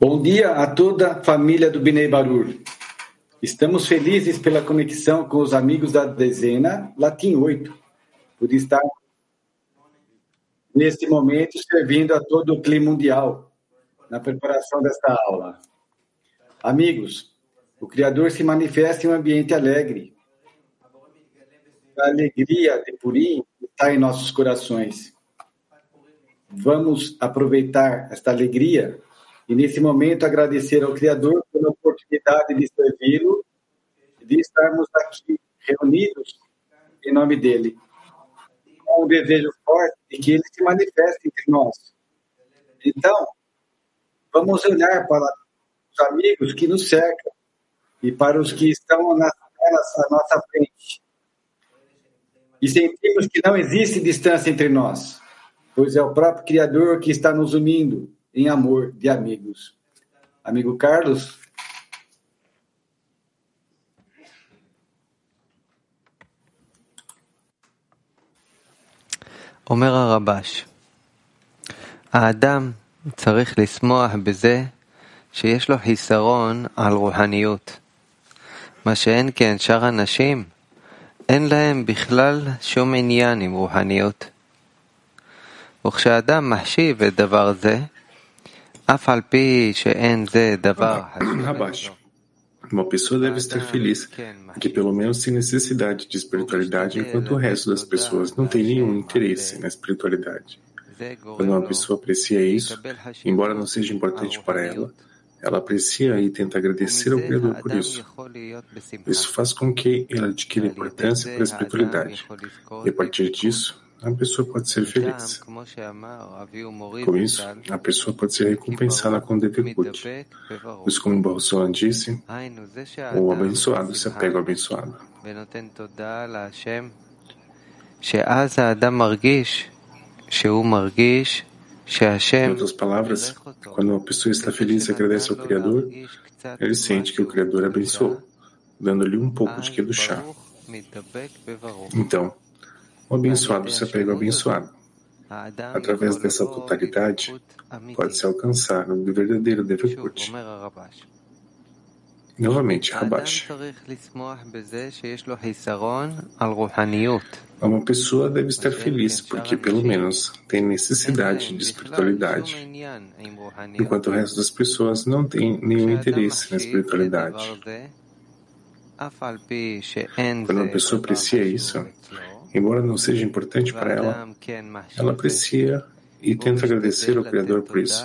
Bom dia a toda a família do Binei Barur. Estamos felizes pela conexão com os amigos da dezena Latim 8, por estar neste momento servindo a todo o clima mundial na preparação desta aula. Amigos, o Criador se manifesta em um ambiente alegre. A alegria de Purim está em nossos corações. Vamos aproveitar esta alegria e, nesse momento, agradecer ao Criador pela oportunidade de servi-lo e de estarmos aqui reunidos em nome dele, com um desejo forte de que ele se manifeste entre nós. Então, vamos olhar para os amigos que nos cercam e para os que estão nas telas à nossa frente. E sentimos que não existe distância entre nós, pois é o próprio Criador que está nos unindo em amor de amigos. Amigo Carlos? אומר הרבש, האדם צריך לשמוח בזה שיש לו חיסרון על רוחניות. מה שאין כן שאר אנשים, אין להם בכלל שום עניין עם רוחניות. וכשאדם מחשיב את דבר זה, אף על פי שאין זה דבר Rabash. Uma pessoa deve estar feliz, porque pelo menos tem necessidade de espiritualidade, enquanto o resto das pessoas não tem nenhum interesse na espiritualidade. Quando uma pessoa aprecia isso, embora não seja importante para ela, ela aprecia e tenta agradecer ao Criador por isso. Isso faz com que ela adquira importância para a espiritualidade. E a partir disso, a pessoa pode ser feliz. Com isso, a pessoa pode ser recompensada com Devekut. Pois, como Barrosolan disse, o abençoado se apega ao abençoado. Em outras palavras, quando uma pessoa está feliz e agradece ao Criador, ele sente que o Criador abençoou, dando-lhe um pouco de Kedushá. Então, o abençoado se apega ao abençoado. Através dessa totalidade, pode-se alcançar o verdadeiro Devekut. Novamente, Rabash. Uma pessoa deve estar feliz porque, pelo menos, tem necessidade de espiritualidade, enquanto o resto das pessoas não tem nenhum interesse na espiritualidade. Quando uma pessoa aprecia isso, embora não seja importante para ela, ela aprecia e tenta agradecer ao Criador por isso.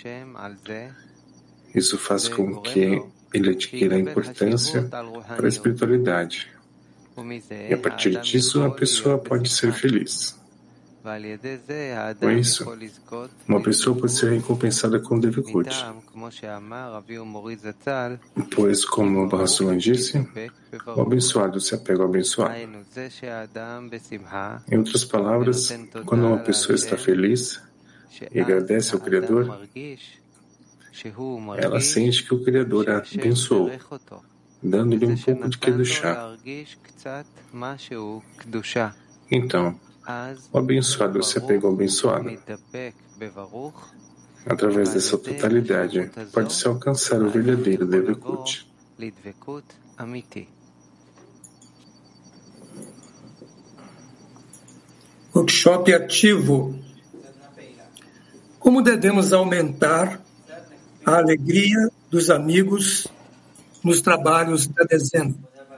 Isso faz com que ele adquira a importância para a espiritualidade. E a partir disso, a pessoa pode ser feliz. Com isso, uma pessoa pode ser recompensada com Devekut. Pois, como o Barrosolan disse, o abençoado se apega ao abençoado. Em outras palavras, quando uma pessoa está feliz e agradece ao Criador, ela sente que o Criador a abençoou, dando-lhe um pouco de Kedushá. Então, o abençoado se apega ao abençoado. Através dessa totalidade, pode-se alcançar o verdadeiro Devekut. Workshop ativo. Como devemos aumentar a alegria dos amigos nos trabalhos da dezena?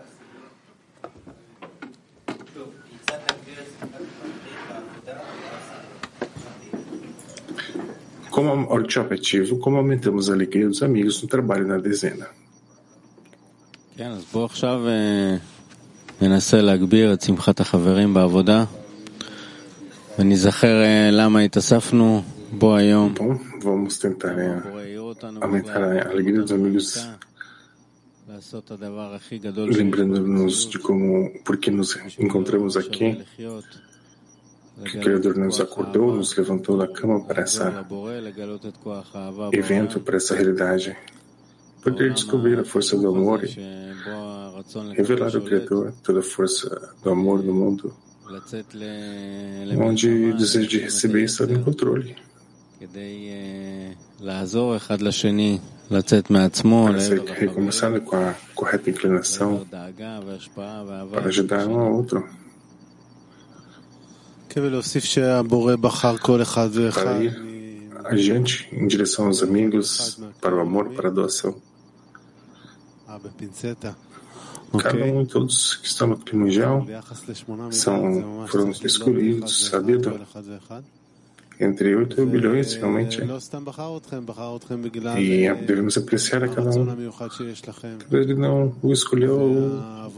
Como workshop ativo, como aumentamos a alegria dos amigos no trabalho na dezena? אז בואו עכשיו ננסה להגביר את שמחת החברים בעבודה ונזכר למה התאספנו בו היום. Bom, vamos tentar aumentar a alegria dos amigos, lembrando-nos de por que nos encontramos aqui, que o Criador nos acordou, nos levantou da cama para esse evento, para essa realidade. Poder descobrir a força do amor e revelar ao Criador toda a força do amor no mundo, onde o desejo de receber está no controle. Parece que recomeçando com a correta inclinação para ajudar um ao outro. Para ir adiante em direção aos amigos, para o amor, para a doação. Cada um e todos que estão no clima mundial foram escolhidos a dedo entre 8 bilhões, realmente. E devemos apreciar a cada um. Ele não o escolheu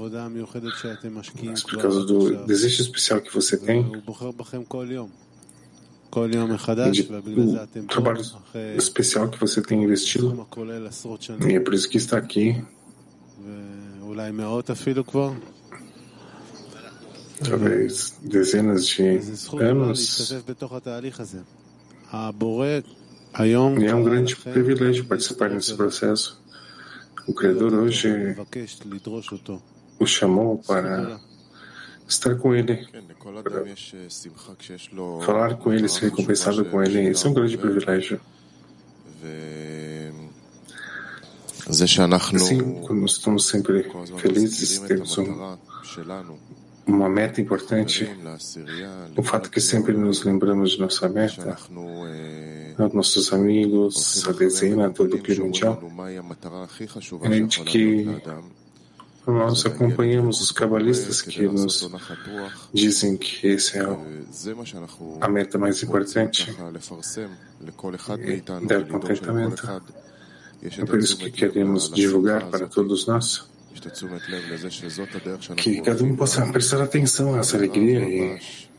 por causa do desejo especial que você tem e do trabalho especial que você tem investido. E é por isso que está aqui. Talvez dezenas de anos. E é um grande privilégio participar desse processo. O Criador hoje o chamou para estar com Ele, para falar com Ele, ser recompensado com Ele. Isso é um grande privilégio. Assim, quando nós estamos sempre felizes, temos uma meta importante, o fato que sempre nos lembramos de nossa meta, nossos amigos, a dezena, todo o clima mundial, é de que nós acompanhamos os cabalistas que nos dizem que esse é a meta mais importante, dar contentamento. É por isso que queremos divulgar para todos nós que cada um possa prestar atenção a essa alegria e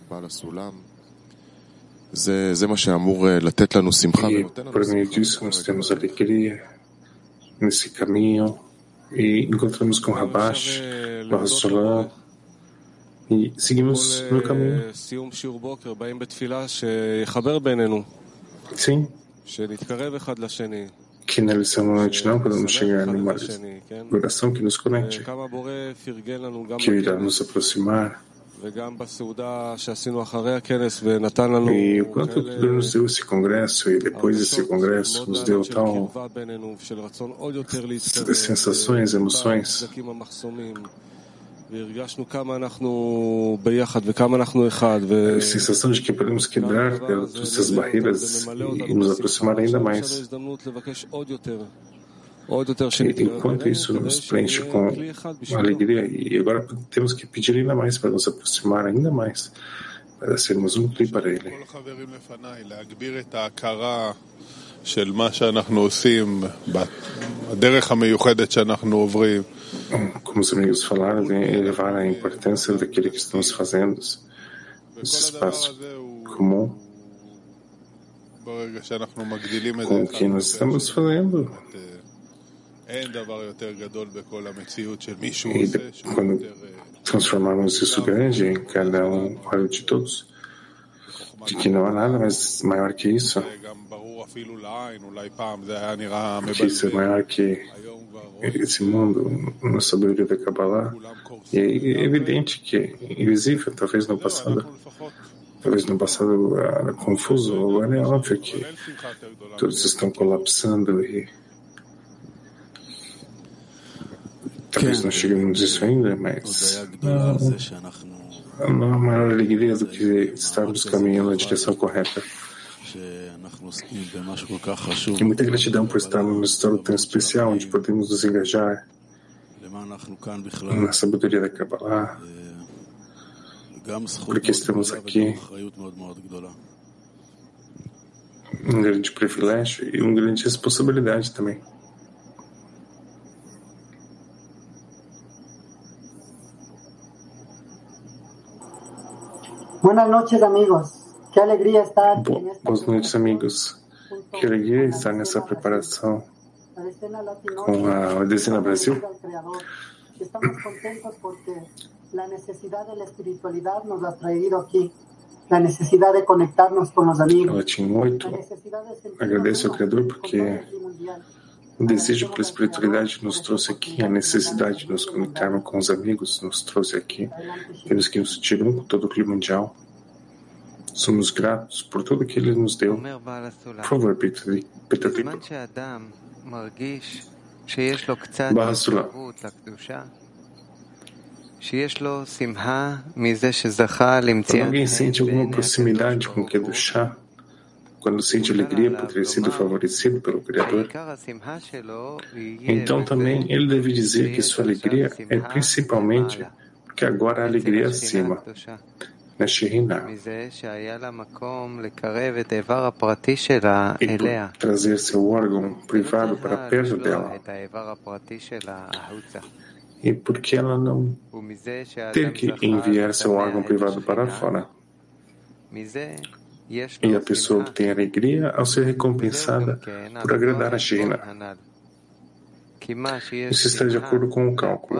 por meio disso nós temos alegria nesse caminho e encontramos com Rabash, Barrosolão e seguimos no caminho. Sim. Que na lição da noite não podemos chegar numa oração que nos conecte, que irá nos aproximar. E o quanto Deus nos deu esse congresso e depois desse congresso nos deu tal sensações, emoções. A sensação de que podemos quebrar todas essas barreiras e nos aproximar ainda mais. E enquanto isso nos preenche com alegria, e agora temos que pedir ainda mais para nos aproximar ainda mais, para sermos um cli para Ele. Como os amigos falaram, elevar a importância daquilo que estamos fazendo, esse espaço comum, com o que nós estamos fazendo. E quando transformarmos isso grande em cada um olho de todos, de que não há nada mais maior que isso, que isso é maior que esse mundo, na sabedoria da Kabbalah, e é evidente que é invisível, talvez no passado era confuso, agora é óbvio que todos estão colapsando e talvez não chegamos nisso ainda, mas não há maior alegria do que estarmos caminhando na direção correta. E muita gratidão por estarmos num estado tão especial, onde podemos nos engajar na sabedoria da Kabbalah, porque estamos aqui. Um grande privilégio e uma grande responsabilidade também. Buenas noches, amigos. Que alegria estar. Boas noites, amigos. Que alegria estar nessa preparação com a Dezena Brasil. Estamos contentos porque a necessidade da espiritualidade nos ha traído aqui. A necessidade de conectarnos com os amigos. Ela tinha 8. Agradeço ao Criador porque o desejo pela espiritualidade nos trouxe aqui, a necessidade de nos conectarmos com os amigos nos trouxe aqui. Temos que nos sentir um com todo o clima mundial. Somos gratos por tudo que Ele nos deu. Por favor, Peter Tipa. Barra Sula. Quando alguém sente alguma proximidade com o Kedushá, quando sente alegria por ter sido favorecido pelo Criador, então também ele deve dizer que sua alegria é principalmente porque agora a alegria é acima, na Shekhinah. E por trazer seu órgão privado para perto dela, e porque ela não ter que enviar seu órgão privado para fora. E a pessoa obtém alegria ao ser recompensada por agradar a Shekhinah. Isso está de acordo com o cálculo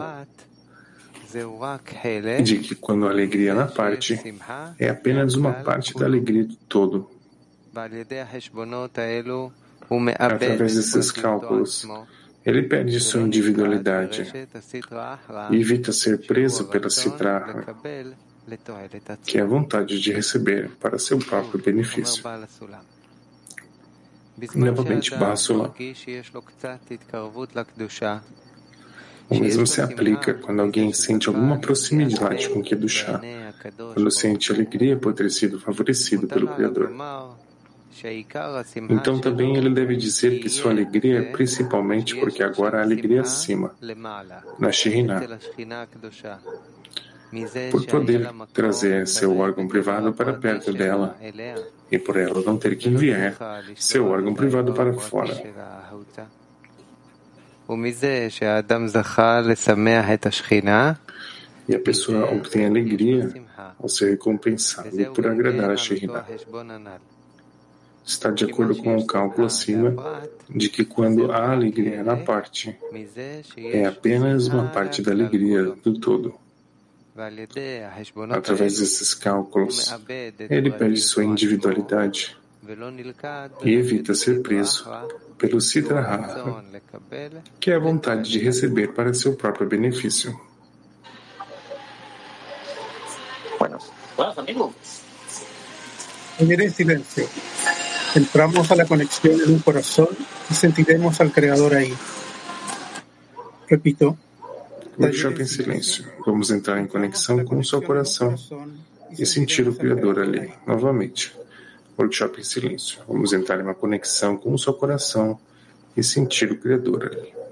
de que quando a alegria é na parte, é apenas uma parte da alegria do todo. Através desses cálculos, ele perde sua individualidade e evita ser preso pela Sitra, que é a vontade de receber para seu próprio benefício. Novamente, Basula. O mesmo se aplica quando alguém sente alguma proximidade com Kedushá, quando sente alegria por ter sido favorecido pelo Criador. Então também ele deve dizer que sua alegria é principalmente porque agora a alegria é acima, na Shekhinah, por poder trazer seu órgão privado para perto dela e por ela não ter que enviar seu órgão privado para fora. E a pessoa obtém alegria ao ser recompensado por agradar a Shekhinah. Está de acordo com o cálculo acima de que quando a alegria é na parte, é apenas uma parte da alegria do todo. Através desses cálculos, ele perde sua individualidade e evita ser preso pelo Sitra Ahra, que é a vontade de receber para seu próprio benefício. Unir en silencio. Entramos a la conexión en un corazón y sentiremos al Creador ahí. Repito. Workshop em silêncio. Vamos entrar em conexão com o seu coração e sentir o Criador ali. Novamente. Workshop em silêncio. Vamos entrar em uma conexão com o seu coração e sentir o Criador ali.